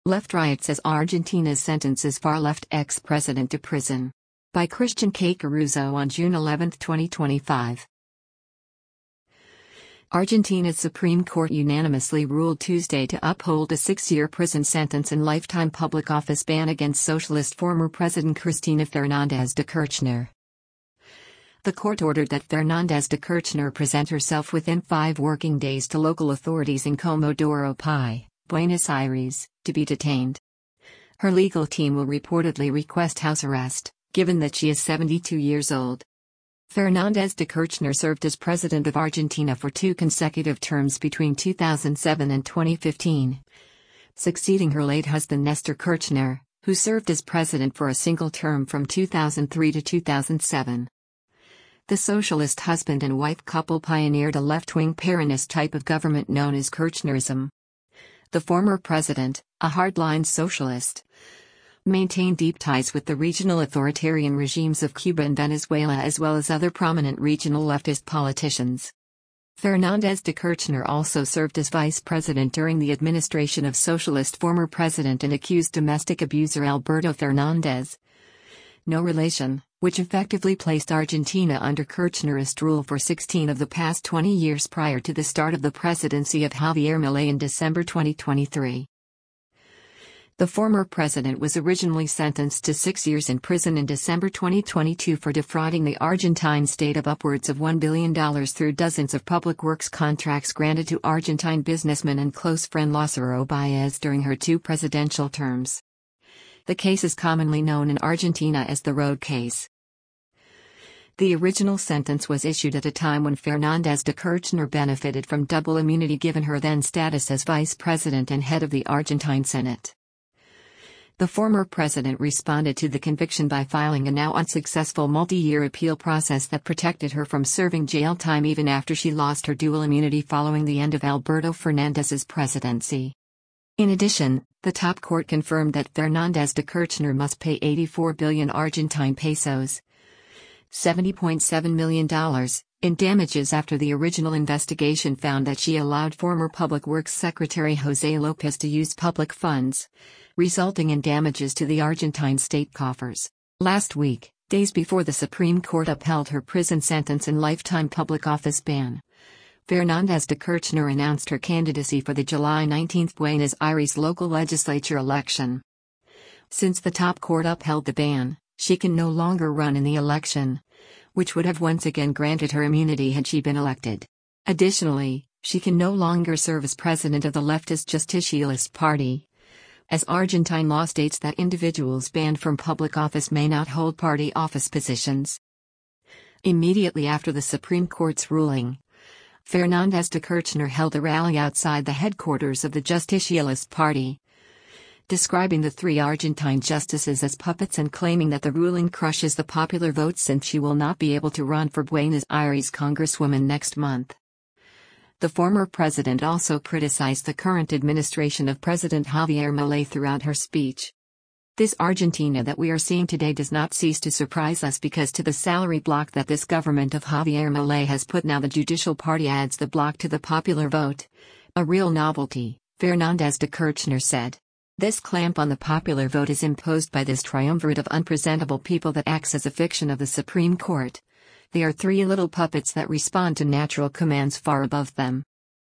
Left Right says Argentina's sentences far-left ex-president to prison. By Christian K. Caruso on June 11, 2025. Argentina's Supreme Court unanimously ruled Tuesday to uphold a 6-year prison sentence and lifetime public office ban against socialist former President Cristina Fernández de Kirchner. The court ordered that Fernández de Kirchner present herself within 5 working days to local authorities in Comodoro Pi, Buenos Aires, to be detained. Her legal team will reportedly request house arrest, given that she is 72 years old. Fernández de Kirchner served as president of Argentina for 2 consecutive terms between 2007 and 2015, succeeding her late husband Nestor Kirchner, who served as president for a single term from 2003 to 2007. The socialist husband and wife couple pioneered a left-wing Peronist type of government known as Kirchnerism. The former president, a hardline socialist, maintained deep ties with the regional authoritarian regimes of Cuba and Venezuela as well as other prominent regional leftist politicians. Fernández de Kirchner also served as vice president during the administration of socialist former president and accused domestic abuser Alberto Fernández. No relation, which effectively placed Argentina under Kirchnerist rule for 16 of the past 20 years prior to the start of the presidency of Javier Milei in December 2023. The former president was originally sentenced to 6 years in prison in December 2022 for defrauding the Argentine state of upwards of $1 billion through dozens of public works contracts granted to Argentine businessman and close friend Lázaro Báez during her 2 presidential terms. The case is commonly known in Argentina as the Road Case. The original sentence was issued at a time when Fernández de Kirchner benefited from double immunity given her then status as vice president and head of the Argentine Senate. The former president responded to the conviction by filing a now unsuccessful multi-year appeal process that protected her from serving jail time even after she lost her dual immunity following the end of Alberto Fernández's presidency. In addition, the top court confirmed that Fernández de Kirchner must pay 84 billion Argentine pesos, $70.7 million, in damages after the original investigation found that she allowed former Public Works Secretary José López to use public funds, resulting in damages to the Argentine state coffers. Last week, days before the Supreme Court upheld her prison sentence and lifetime public office ban, Fernández de Kirchner announced her candidacy for the July 19 Buenos Aires local legislature election. Since the top court upheld the ban, she can no longer run in the election, which would have once again granted her immunity had she been elected. Additionally, she can no longer serve as president of the leftist Justicialist Party, as Argentine law states that individuals banned from public office may not hold party office positions. Immediately after the Supreme Court's ruling, Fernández de Kirchner held a rally outside the headquarters of the Justicialist Party, describing the 3 Argentine justices as puppets and claiming that the ruling crushes the popular vote since she will not be able to run for Buenos Aires congresswoman next month. The former president also criticized the current administration of President Javier Milei throughout her speech. This Argentina that we are seeing today does not cease to surprise us because to the salary block that this government of Javier Milei has put now the judicial party adds the block to the popular vote. A real novelty, Fernández de Kirchner said. This clamp on the popular vote is imposed by this triumvirate of unpresentable people that acts as a fiction of the Supreme Court. They are 3 little puppets that respond to natural commands far above them.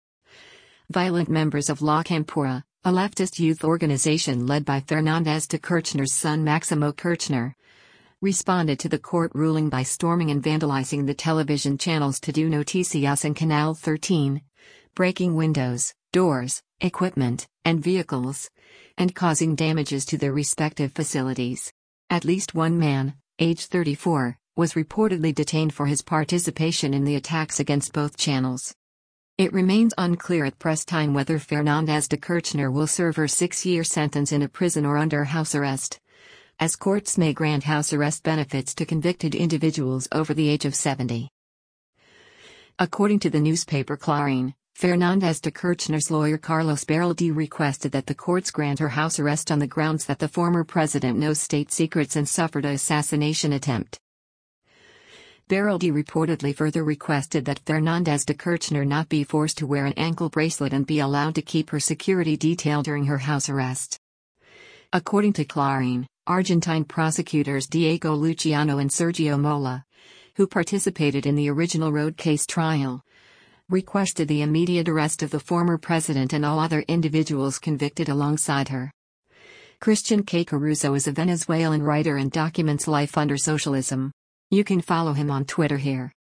Violent members of La Campora, a leftist youth organization led by Fernández de Kirchner's son Máximo Kirchner, responded to the court ruling by storming and vandalizing the television channels Todo Noticias and Canal 13, breaking windows, doors, equipment, and vehicles, and causing damages to their respective facilities. At least one man, age 34, was reportedly detained for his participation in the attacks against both channels. It remains unclear at press time whether Fernández de Kirchner will serve her 6-year sentence in a prison or under house arrest, as courts may grant house arrest benefits to convicted individuals over the age of 70. According to the newspaper Clarín, Fernández de Kirchner's lawyer Carlos Baraldi requested that the courts grant her house arrest on the grounds that the former president knows state secrets and suffered an assassination attempt. Baraldi reportedly further requested that Fernández de Kirchner not be forced to wear an ankle bracelet and be allowed to keep her security detail during her house arrest. According to Clarín, Argentine prosecutors Diego Luciano and Sergio Mola, who participated in the original road case trial, requested the immediate arrest of the former president and all other individuals convicted alongside her. Christian K. Caruso is a Venezuelan writer and documents life under socialism. You can follow him on Twitter here.